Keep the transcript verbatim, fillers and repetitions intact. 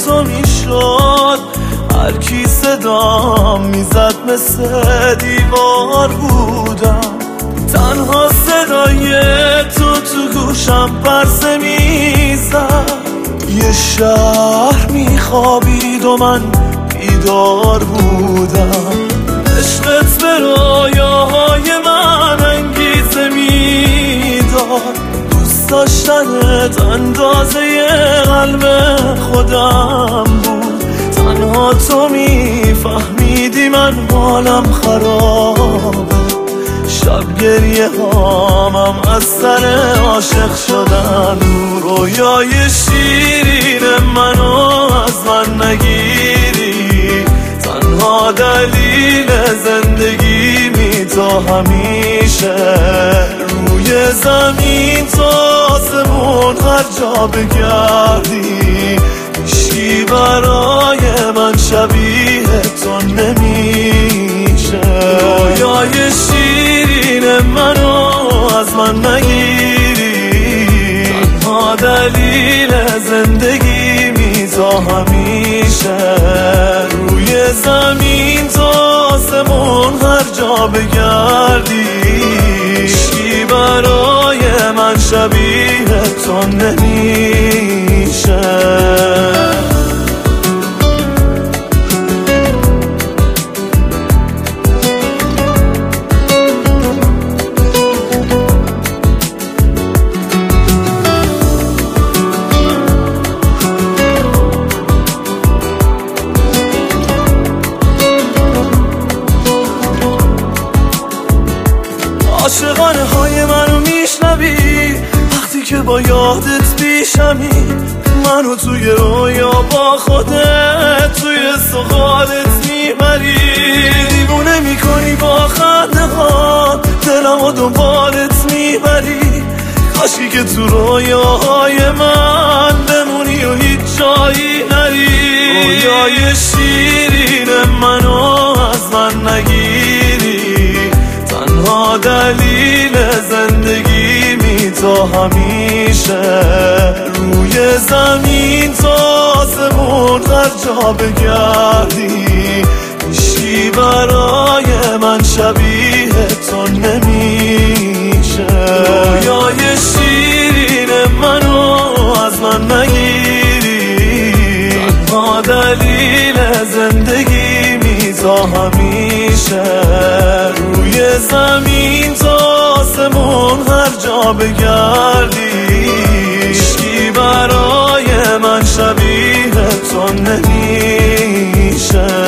تو میشد، هر کی صدام میزد مثل دیوار بودم. تنها صدای تو تو گوشم پرسه میزد، یه شهر میخوابید و من بیدار بودم. عشقت به رویاهای من انگیزه میداد، دوست داشتنت اندازه قلب خودم بود. تنها تو میفهمیدی من حالم خرابه، شب گریه هامم از سر عاشق شدن. رویای شیرین منو از من نگیری، تنها دلیل زندگی می تو همیشه. روی زمین تا آسمون هر جا بگردی، هیچکی برای من شبیه تو نمیشه. رویای شیرین منو از من نگیری، تنها دلیل زندگی می تو همیشه. روی زمین تا آسمون هر جا بگردی، هیچکی برای من شبیه تو نمیشه. عاشقانه های منو میشنوی وقتی که با یادت پیشمی، منو توی رویا با خودت توی سقالت میبری. دیوونه میکنی با خنده ها، دلمو دنبالت میبری. کاشکی که تو رویاهای من بمونی و هیچ جایی نری. رویای شیرین منو از من نگیری، تنها دلیل زندگی می تو همیشه. روی زمین تا آسمون هر جا بگردی، هیچکی برای من شبیه تو نمیشه. رویای شیرین منو از من نگیری، تنها دلیل زندگی می تو همیشه. روی زمین تا آسمون هر جا بگردی، هیچکی برای من شبیه تو نمیشه.